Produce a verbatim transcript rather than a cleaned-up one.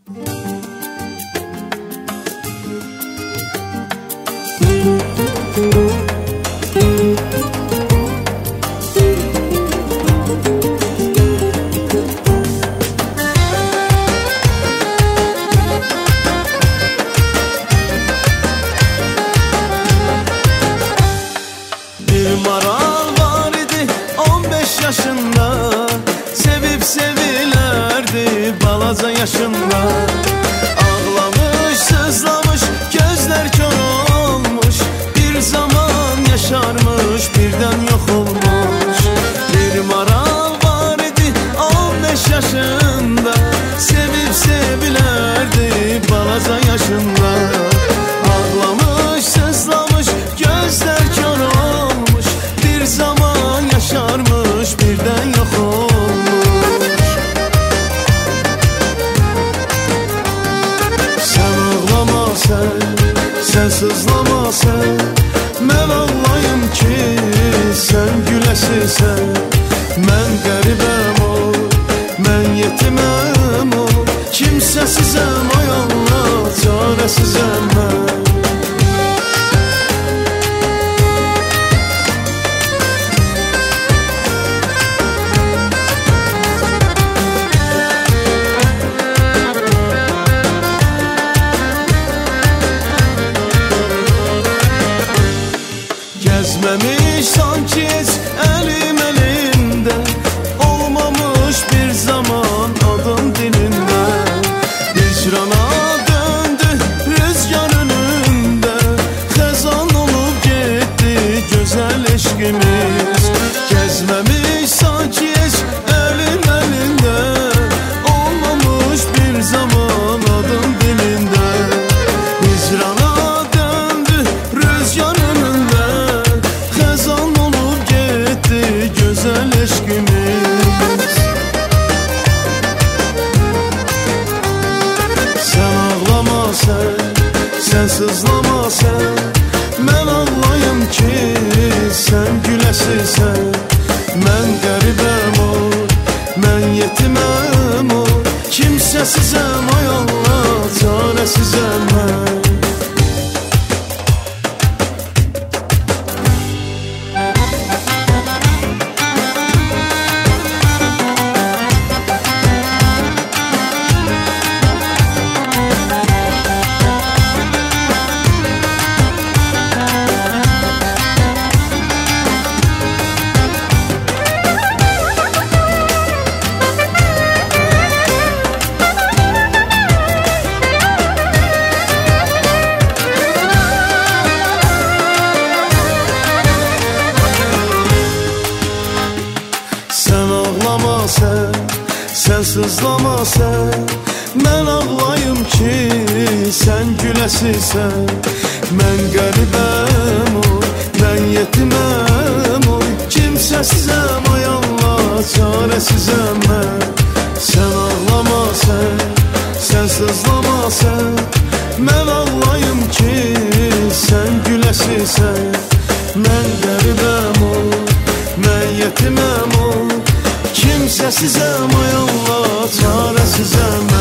Maral var idi on beş yaşında, sevip sevilerdi balaca yaşında. Ağlamış, sızlamış, gözler kör olmuş, bir zaman yaşarmış, birden yok olmuş. Bir maral var idi on beş yaşında, sevip sevilerdi balaca yaşında. Ağlamış, sızlamış, gözler kör olmuş, bir zaman yaşarmış, birden yok olmuş. Sen ağlama sen, sen sızlama sen, mən ağlayım ki sen güləsisən. Mən qəribəm o, mən yetiməm o, kimsəsizəm ay Allah, çarəsizəm mən. Gezmemiş sanki hiç elim elinde, olmamış bir zaman adım dilinde. Hicrana döndü rüzgar önünde, xezan olup gitti güzel eşkimiz. Gezmemiş sanki hiç elim elinde, olmamış bir zaman adım dilinde. Hicrana eşkimiz. Sen ağlama sen, sen sızlama sen, mən ağlayım ki sen güləsisən. Mən qəribəm o, mən yetiməm o, kimsəsizəm ay Allah, çarəsizəm mən. Sen, sen sızlama sen, mən ağlayım ki sen güləsisən. Mən qəribəm o, mən yetiməm o, kimsəsizəm ay Allah, çarəsizəm mən. Sen ağlama sen, sen sızlama sen, mən ağlayım ki sen güləsisən. Mən qəribəm o, mən yetiməm o, kimsəsizəm ay Allah, çarəsizəm.